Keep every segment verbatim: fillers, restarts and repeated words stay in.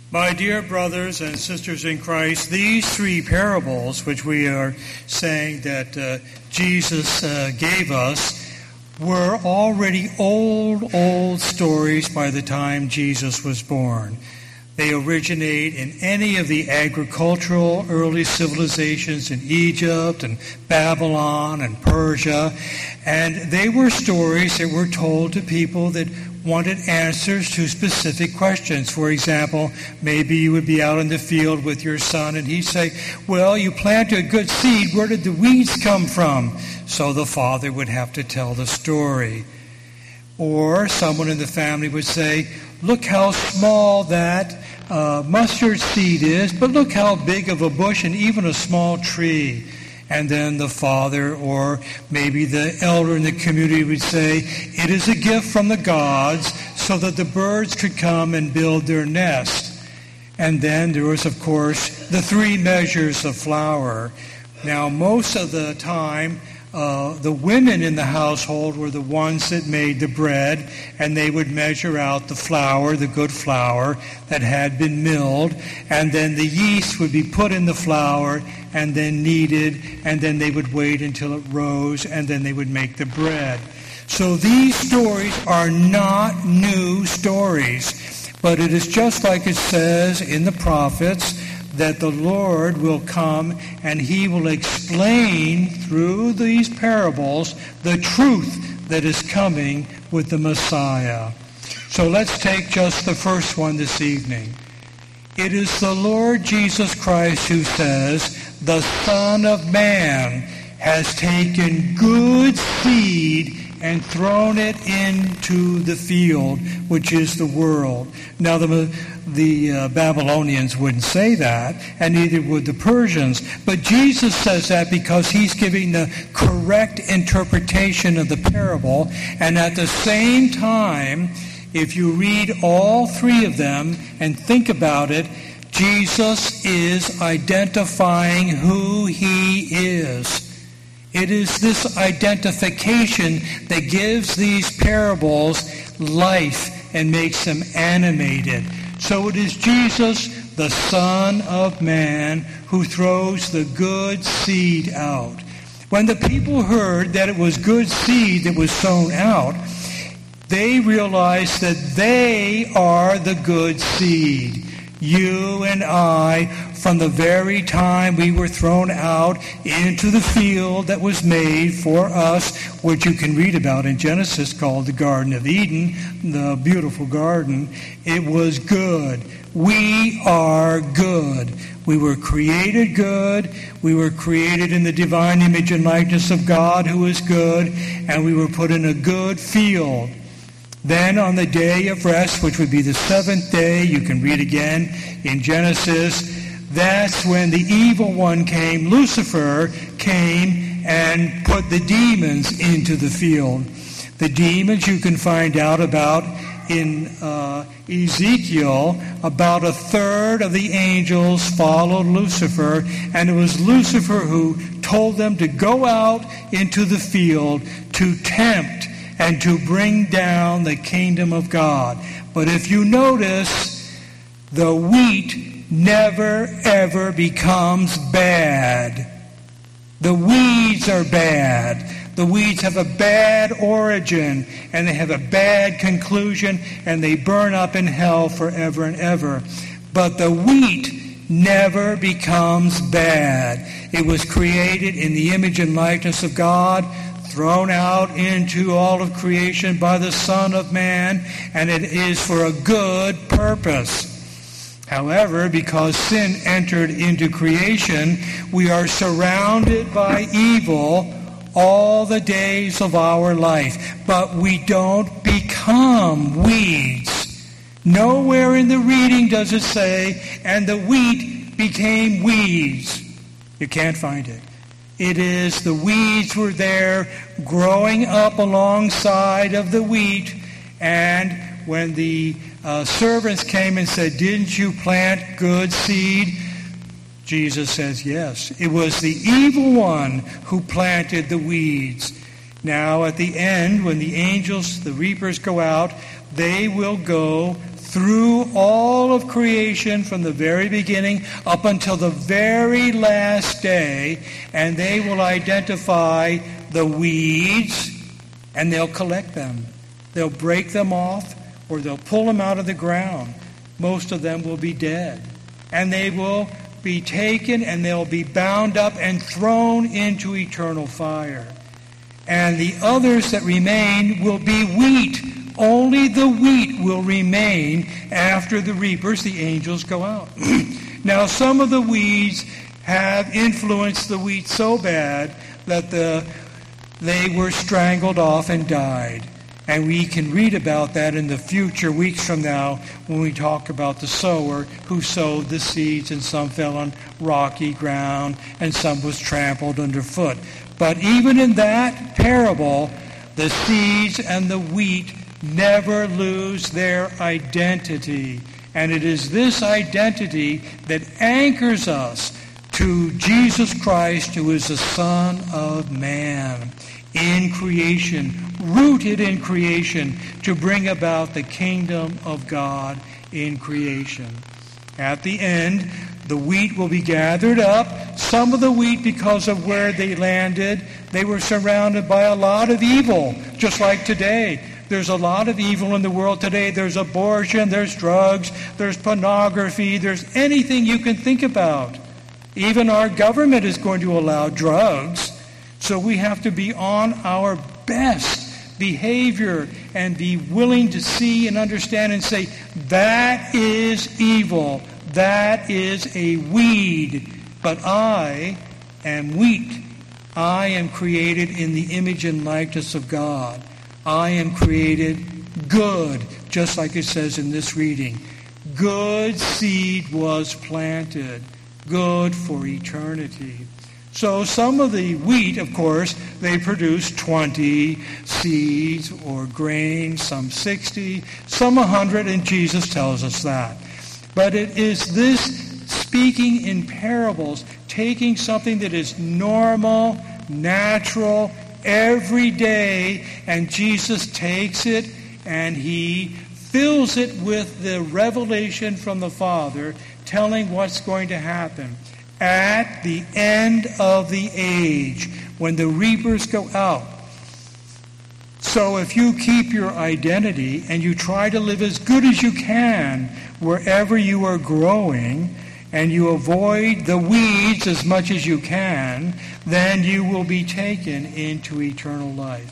My dear brothers and sisters in Christ, these three parables, which we are saying that uh, Jesus uh, gave us, were already old, old stories by the time Jesus was born. They originate in any of the agricultural early civilizations in Egypt and Babylon and Persia, and they were stories that were told to people that wanted answers to specific questions. For example, maybe you would be out in the field with your son and he'd say, well, you planted a good seed, where did the weeds come from? So the father would have to tell the story. Or someone in the family would say, look how small that uh, mustard seed is, but look how big of a bush and even a small tree. And then the father or maybe the elder in the community would say, it is a gift from the gods so that the birds could come and build their nest. And then there was, of course, the three measures of flour. Now, most of the time, uh, the women in the household were the ones that made the bread, and they would measure out the flour, the good flour that had been milled, and then the yeast would be put in the flour and then kneaded, and then they would wait until it rose, and then they would make the bread. So these stories are not new stories, but it is just like it says in the prophets that the Lord will come and he will explain through these parables the truth that is coming with the Messiah. So let's take just the first one this evening. It is the Lord Jesus Christ who says, the Son of Man has taken good seed and thrown it into the field, which is the world. Now, the, the uh, Babylonians wouldn't say that, and neither would the Persians. But Jesus says that because he's giving the correct interpretation of the parable. And at the same time, if you read all three of them and think about it, Jesus is identifying who he is. It is this identification that gives these parables life and makes them animated. So it is Jesus, the Son of Man, who throws the good seed out. When the people heard that it was good seed that was sown out, they realized that they are the good seed. You and I, from the very time we were thrown out into the field that was made for us, which you can read about in Genesis, called the Garden of Eden, the beautiful garden, it was good. We are good. We were created good. We were created in the divine image and likeness of God, who is good, and we were put in a good field. Then on the day of rest, which would be the seventh day, you can read again in Genesis, that's when the evil one came, Lucifer, came and put the demons into the field. The demons you can find out about in uh, Ezekiel. About a third of the angels followed Lucifer, and it was Lucifer who told them to go out into the field to tempt and to bring down the kingdom of God. But if you notice, the wheat never, ever becomes bad. The weeds are bad. The weeds have a bad origin, and they have a bad conclusion, and they burn up in hell forever and ever. But the wheat never becomes bad. It was created in the image and likeness of God, thrown out into all of creation by the Son of Man, and it is for a good purpose. However, because sin entered into creation, we are surrounded by evil all the days of our life. But we don't become weeds. Nowhere in the reading does it say, and the wheat became weeds. You can't find it. It is the weeds were there growing up alongside of the wheat. And when the uh, servants came and said, didn't you plant good seed? Jesus says, yes. It was the evil one who planted the weeds. Now at the end, when the angels, the reapers go out, they will go through all of creation from the very beginning up until the very last day, and they will identify the weeds, and they'll collect them. They'll break them off, or they'll pull them out of the ground. Most of them will be dead. And they will be taken, and they'll be bound up and thrown into eternal fire. And the others that remain will be wheat. Only the wheat will remain after the reapers, the angels, go out. Now, some of the weeds have influenced the wheat so bad that the, they were strangled off and died. And we can read about that in the future, weeks from now, when we talk about the sower who sowed the seeds, and some fell on rocky ground, and some was trampled underfoot. But even in that parable, the seeds and the wheat never lose their identity. And it is this identity that anchors us to Jesus Christ, who is the Son of Man, in creation, rooted in creation, to bring about the kingdom of God in creation. At the end, the wheat will be gathered up. Some of the wheat, because of where they landed, they were surrounded by a lot of evil, just like today. There's a lot of evil in the world today. There's abortion, there's drugs, there's pornography, there's anything you can think about. Even our government is going to allow drugs. So we have to be on our best behavior and be willing to see and understand and say, that is evil. That is a weed. But I am wheat. I am created in the image and likeness of God. I am created good, just like it says in this reading. Good seed was planted, good for eternity. So some of the wheat, of course, they produce twenty seeds or grain, some sixty, some one hundred, and Jesus tells us that. But it is this speaking in parables, taking something that is normal, natural, every day, and Jesus takes it and he fills it with the revelation from the Father, telling what's going to happen. At the end of the age, when the reapers go out. So if you keep your identity and you try to live as good as you can wherever you are growing, and you avoid the weeds as much as you can, then you will be taken into eternal life.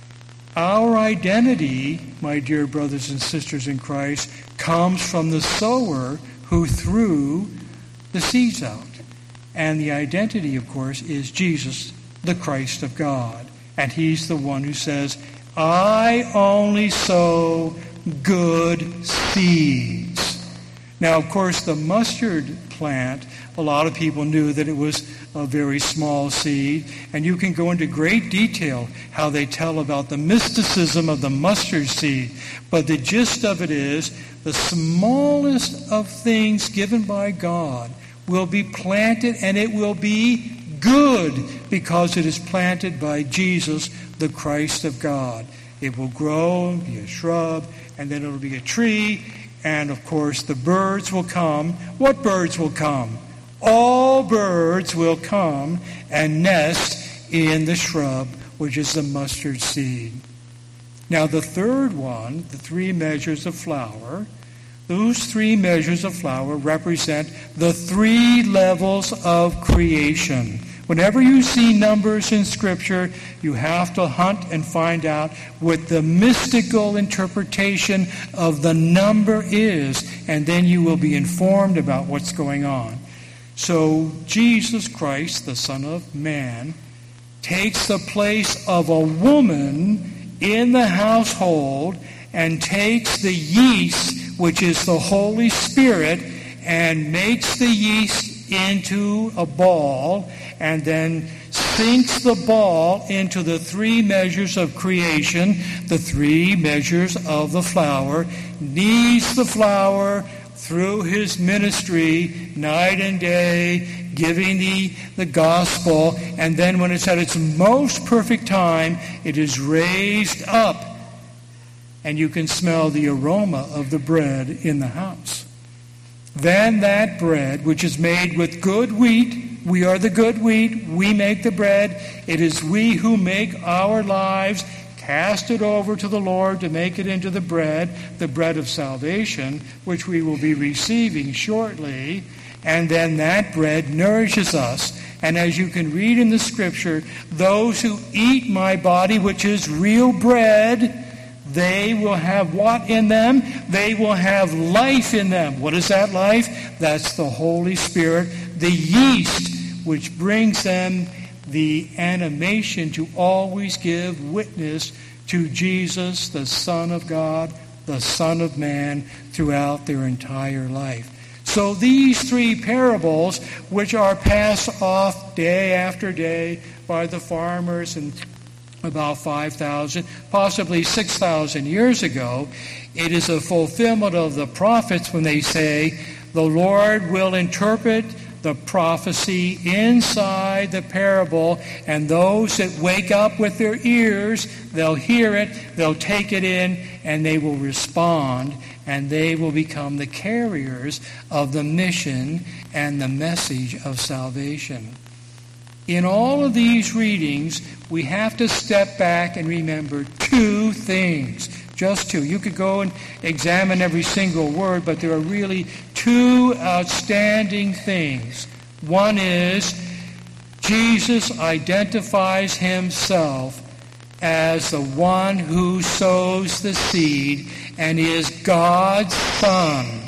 Our identity, my dear brothers and sisters in Christ, comes from the sower who threw the seeds out. And the identity, of course, is Jesus, the Christ of God. And he's the one who says, I only sow good seeds. Now, of course, the mustard plant, a lot of people knew that it was a very small seed. And you can go into great detail how they tell about the mysticism of the mustard seed. But the gist of it is, the smallest of things given by God will be planted, and it will be good because it is planted by Jesus, the Christ of God. It will grow and be a shrub, and then it will be a tree, and of course the birds will come. What birds will come? All birds will come and nest in the shrub, which is the mustard seed. Now the third one, the three measures of flour, those three measures of flour represent the three levels of creation. Whenever you see numbers in Scripture, you have to hunt and find out what the mystical interpretation of the number is, and then you will be informed about what's going on. So Jesus Christ, the Son of Man, takes the place of a woman in the household and takes the yeast, which is the Holy Spirit, and makes the yeast into a ball, and then sinks the ball into the three measures of creation, the three measures of the flour, kneads the flour through his ministry night and day, giving the, the gospel, and then when it's at its most perfect time, it is raised up. and you can smell the aroma of the bread in the house. Then that bread, which is made with good wheat, we are the good wheat, we make the bread, it is we who make our lives, cast it over to the Lord to make it into the bread, the bread of salvation, which we will be receiving shortly. And then that bread nourishes us. And as you can read in the Scripture, those who eat my body, which is real bread, they will have what in them? They will have life in them. What is that life? That's the Holy Spirit, the yeast, which brings them the animation to always give witness to Jesus, the Son of God, the Son of Man, throughout their entire life. So these three parables, which are passed off day after day by the farmers and about five thousand, possibly six thousand years ago, it is a fulfillment of the prophets when they say, the Lord will interpret the prophecy inside the parable, and those that wake up with their ears, they'll hear it, they'll take it in, and they will respond, and they will become the carriers of the mission and the message of salvation. In all of these readings, we have to step back and remember two things. Just two. You could go and examine every single word, but there are really two outstanding things. One is Jesus identifies himself as the one who sows the seed and is God's Son.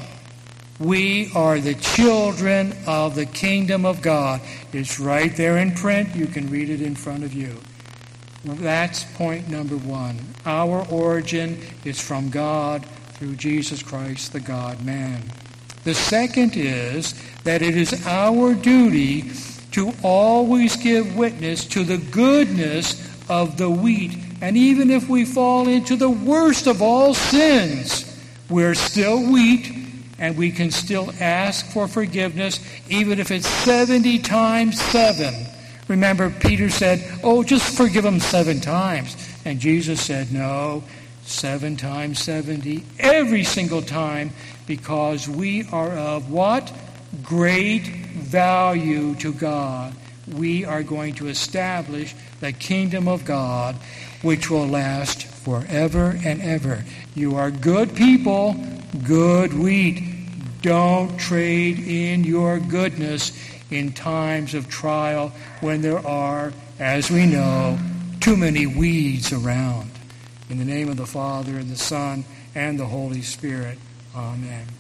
We are the children of the kingdom of God. It's right there in print. You can read it in front of you. That's point number one. Our origin is from God through Jesus Christ, the God-man. The second is that it is our duty to always give witness to the goodness of the wheat. And even if we fall into the worst of all sins, we're still wheat, and we can still ask for forgiveness, even if it's seventy times seven. Remember, Peter said, oh, just forgive them seven times. And Jesus said, no, seven times seventy, every single time, because we are of what? Great value to God. We are going to establish the kingdom of God, which will last forever and ever. You are good people, good wheat. Don't trade in your goodness in times of trial when there are, as we know, too many weeds around. In the name of the Father, and the Son, and the Holy Spirit. Amen.